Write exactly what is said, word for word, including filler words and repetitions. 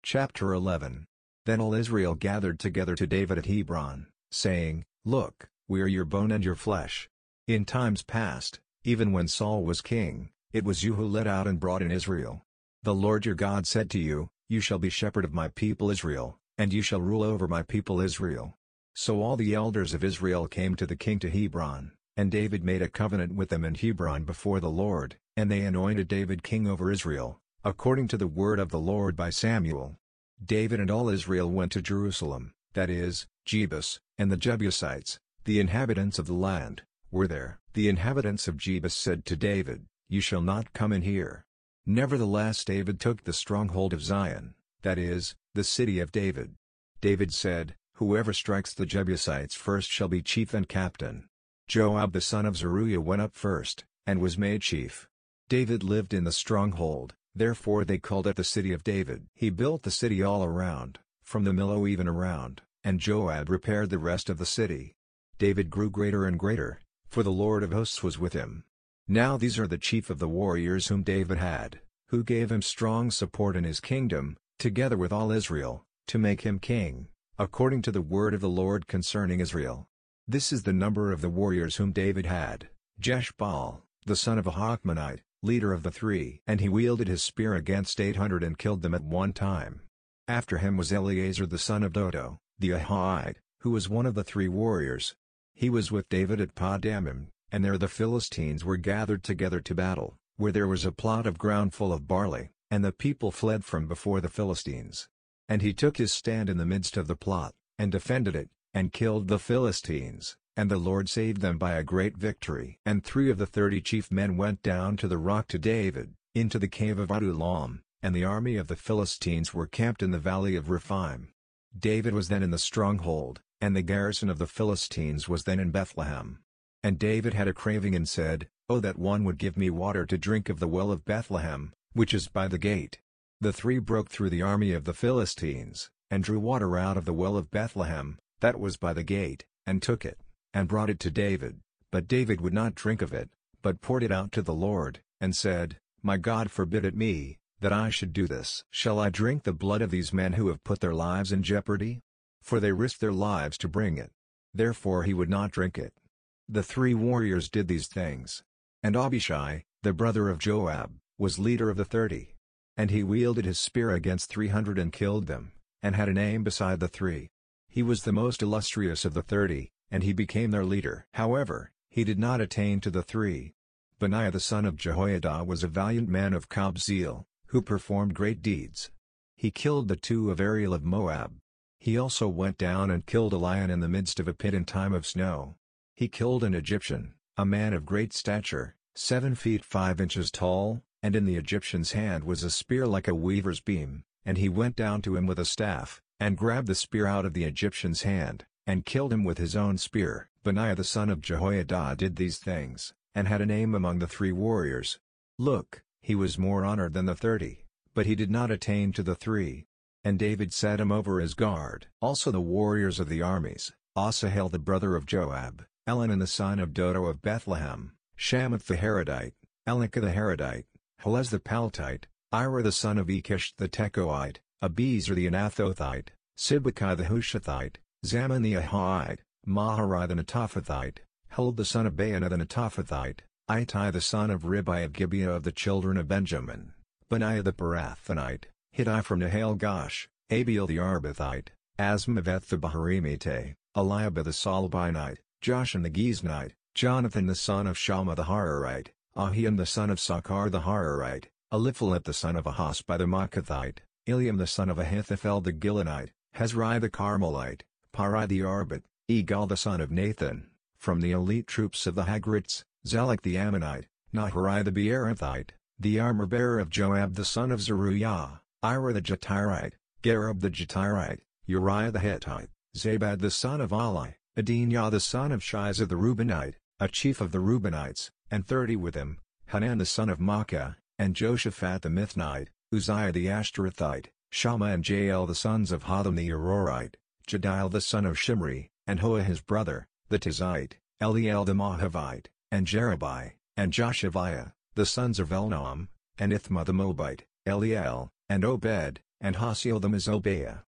Chapter eleven. Then all Israel gathered together to David at Hebron, saying, Look, we are your bone and your flesh. In times past, even when Saul was king, it was you who led out and brought in Israel. The Lord your God said to you, You shall be shepherd of my people Israel, and you shall rule over my people Israel. So all the elders of Israel came to the king to Hebron, and David made a covenant with them in Hebron before the Lord, and they anointed David king over Israel, according to the word of the Lord by Samuel. David and all Israel went to Jerusalem, that is, Jebus, and the Jebusites, the inhabitants of the land, were there. The inhabitants of Jebus said to David, You shall not come in here. Nevertheless David took the stronghold of Zion, that is, the city of David. David said, Whoever strikes the Jebusites first shall be chief and captain. Joab the son of Zeruiah went up first, and was made chief. David lived in the stronghold, therefore they called it the city of David. He built the city all around, from the Millo even around, and Joab repaired the rest of the city. David grew greater and greater, for the Lord of hosts was with him. Now these are the chief of the warriors whom David had, who gave him strong support in his kingdom, together with all Israel, to make him king, according to the word of the Lord concerning Israel. This is the number of the warriors whom David had: Jeshbaal, the son of a Hachmonite, leader of the three. And he wielded his spear against eight hundred and killed them at one time. After him was Eleazar the son of Dodo, the Ahite, who was one of the three warriors. He was with David at Padamim, and there the Philistines were gathered together to battle, where there was a plot of ground full of barley, and the people fled from before the Philistines. And he took his stand in the midst of the plot, and defended it, and killed the Philistines, and the Lord saved them by a great victory. And three of the thirty chief men went down to the rock to David, into the cave of Adullam, and the army of the Philistines were camped in the valley of Rephaim. David was then in the stronghold, and the garrison of the Philistines was then in Bethlehem. And David had a craving and said, Oh, that one would give me water to drink of the well of Bethlehem, which is by the gate. The three broke through the army of the Philistines, and drew water out of the well of Bethlehem, that was by the gate, and took it, and brought it to David. But David would not drink of it, but poured it out to the Lord, and said, My God forbid it me, that I should do this. Shall I drink the blood of these men who have put their lives in jeopardy? For they risked their lives to bring it. Therefore he would not drink it. The three warriors did these things. And Abishai, the brother of Joab, was leader of the thirty. And he wielded his spear against three hundred and killed them, and had a name beside the three. He was the most illustrious of the thirty, and he became their leader. However, he did not attain to the three. Benaiah the son of Jehoiada was a valiant man of Kabzeel, who performed great deeds. He killed the two of Ariel of Moab. He also went down and killed a lion in the midst of a pit in time of snow. He killed an Egyptian, a man of great stature, seven feet five inches tall, and in the Egyptian's hand was a spear like a weaver's beam, and he went down to him with a staff, and grabbed the spear out of the Egyptian's hand, and killed him with his own spear. Benaiah the son of Jehoiada did these things, and had a name among the three warriors. Look, he was more honored than the thirty, but he did not attain to the three. And David set him over his guard. Also the warriors of the armies, Asahel the brother of Joab, Elhanan the son of Dodo of Bethlehem, Shamath the Harodite, Elnikah the Harodite, Helez the Paltite, Ira the son of Ikish the Tekoite, Abiezer the Anathothite, Sibbecai the Hushathite, Zaman the Ahite, Maharai the Netophathite, Held the son of Baanah the Netophathite, Ittai the son of Ribai of Gibeah of the children of Benjamin, Benaiah the Pirathonite, Hittai from Nahal Gosh, Abiel the Arbathite, Asmaveth the Baharimite, Eliabah the Salbinite, Joshan the Giznite, Jonathan the son of Shammah the Hararite, Ahiam the son of Sakkar the Hararite, Eliphalet the son of Ahasbai the Maacathite, Eliam the son of Ahithophel the Gilonite, Hezrai the Carmelite, Parai the Arbit, Egal the son of Nathan, from the elite troops of the Hagrites, Zelek the Ammonite, Naharai the Beerothite, the armor-bearer of Joab the son of Zeruiah, Ira the Jetirite, Gareb the Jetirite, Uriah the Hittite, Zabad the son of Ali, Adiniah the son of Shiza the Reubenite, a chief of the Reubenites, and thirty with him, Hanan the son of Maacah, and Joshaphat the Mithnite, Uzziah the Ashtorethite, Shammah and Jael the sons of Hotham the Arorite, Jediel the son of Shimri, and Hoa his brother, the Tizite, Eliel the Moabite, and Jerubai, and Joshaviah, the sons of Elnaam, and Ithma the Moabite, Eliel, and Obed, and Hasael the Mezobaah.